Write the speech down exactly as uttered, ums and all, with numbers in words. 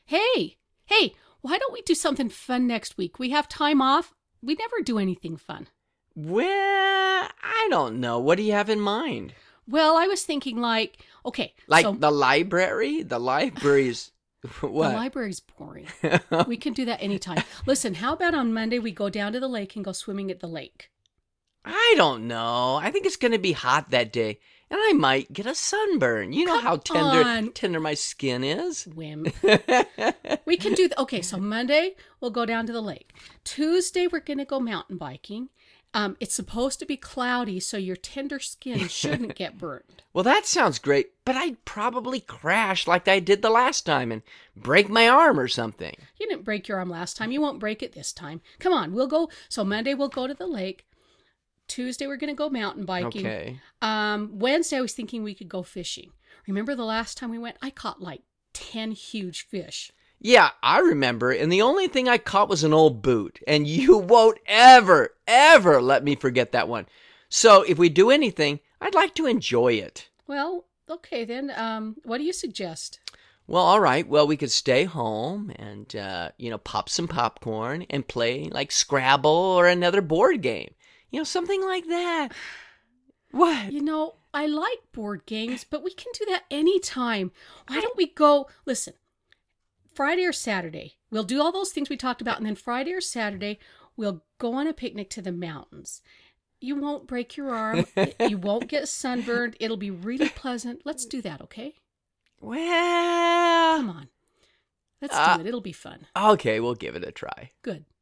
Hey, hey, why don't we do something fun next week? We have time off. We never do anything fun. Well, I don't know. What do you have in mind? Well, I was thinking like, okay, Like so the library? The library's the what? library's boring. We can do that anytime. Listen, how about on Monday we go down to the lake and go swimming at the lake? I don't know. I think it's going to be hot that day, and I might get a sunburn. You know Come how tender on, tender my skin is. wimp. We can do, th- okay, so Monday we'll go down to the lake. Tuesday we're going to go mountain biking. Um, it's supposed to be cloudy, so your tender skin shouldn't get burned. Well, that sounds great, but I'd probably crash like I did the last time and break my arm or something. You didn't break your arm last time. You won't break it this time. Come on, we'll go. So Monday we'll go to the lake. Tuesday we're going to go mountain biking. Okay. Um, Wednesday I was thinking we could go fishing. Remember the last time we went? I caught like ten huge fish. Yeah, I remember, and the only thing I caught was an old boot, and you won't ever, ever let me forget that one. So if we do anything, I'd like to enjoy it. Well, okay then. Um, what do you suggest? Well, all right. Well, we could stay home and, uh, you know, pop some popcorn and play like Scrabble or another board game. You know, something like that. What? You know, I like board games, but we can do that anytime. Why don't we go? Listen, Friday or Saturday, we'll do all those things we talked about, and then Friday or Saturday, we'll go on a picnic to the mountains. You won't break your arm. You won't get sunburned. It'll be really pleasant. Let's do that, okay? Well, Come on. Let's uh, do it. It'll be fun. okay, we'll give it a try. Good.